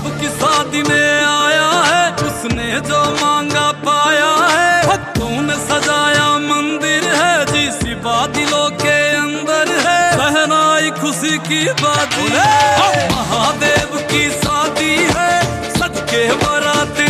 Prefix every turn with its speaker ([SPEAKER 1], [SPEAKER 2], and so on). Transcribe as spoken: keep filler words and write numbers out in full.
[SPEAKER 1] महादेव की शादी में आया है, उसने जो मांगा पाया है। भक्तों ने सजाया मंदिर है, जिसी बादलों के अंदर है। सहनाई खुशी की बात है, महादेव की शादी है, सज के बारात